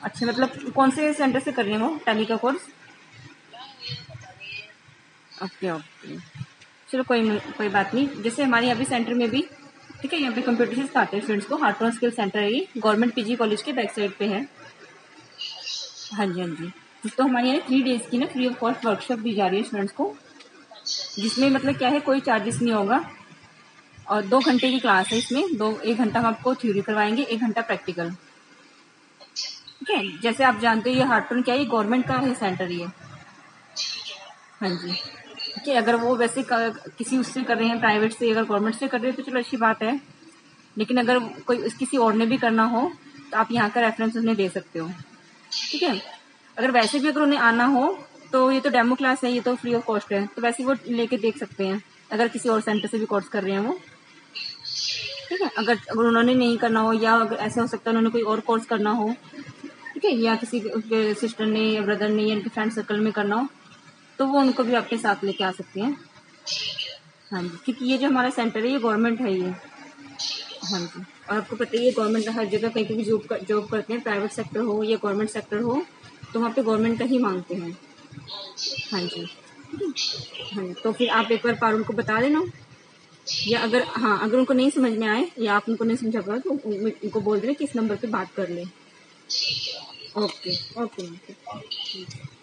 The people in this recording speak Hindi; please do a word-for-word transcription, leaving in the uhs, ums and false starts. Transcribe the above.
अच्छा, मतलब कौन से सेंटर से कर रहे हैं वो टैली का कोर्स? ओके ओके, चलो कोई कोई बात नहीं। जैसे हमारे यहाँ पे सेंटर में भी, ठीक है, यहाँ पे कंप्यूटर से सिखाते हैं स्टूडेंट्स को। हार्टोन स्किल सेंटर है ये, गवर्नमेंट पीजी कॉलेज के बैक साइड पे है। हाँ जी हाँ जी। तो हमारे यहाँ थ्री डेज की ना फ्री ऑफ कॉस्ट वर्कशॉप दी जा रही है स्टूडेंट्स को, जिसमें मतलब क्या है, कोई चार्जेस नहीं होगा। और दो घंटे की क्लास है इसमें। दो एक घंटा हम आपको थ्योरी करवाएंगे, एक घंटा प्रैक्टिकल। ठीक है, जैसे आप जानते हो ये हार्टोन क्या है, ये गवर्नमेंट का है सेंटर ये। हाँ जी, ठीक है। अगर वो वैसे किसी उससे कर रहे हैं, प्राइवेट से, अगर गवर्नमेंट से कर रहे हैं तो चलो अच्छी बात है। लेकिन अगर कोई किसी और ने भी करना हो तो आप यहाँ का रेफरेंस उन्हें दे सकते हो। ठीक है, अगर वैसे भी अगर उन्हें आना हो तो ये तो डेमो क्लास है, ये तो फ्री ऑफ कॉस्ट है, तो वैसे वो लेके देख सकते हैं अगर किसी और सेंटर से भी कोर्स कर रहे हैं वो। ठीक है, अगर अगर उन्होंने नहीं करना हो, या अगर ऐसा हो सकता है उन्होंने कोई और कोर्स करना हो, ठीक है, या किसी उसके सिस्टर ने या ब्रदर ने या इनके फ्रेंड सर्कल में करना हो, तो वो उनको भी अपने साथ लेके आ सकते हैं। हाँ जी, क्योंकि ये जो हमारा सेंटर है ये गवर्नमेंट है ये। हाँ जी, और आपको पता ही है गवर्नमेंट हर जगह कहीं पे भी जॉब कर, जॉब करते हैं, प्राइवेट सेक्टर हो या गवर्नमेंट सेक्टर हो, तो वहाँ पे गवर्नमेंट का ही मांगते हैं। हाँ जी, हाँ जी। तो फिर आप एक बार पारुल को बता देना, या अगर हाँ अगर उनको नहीं समझ में आए या आप उनको नहीं समझा पाए तो उनको बोल देना कि इस नंबर पे बात कर ले। Okay okay okay.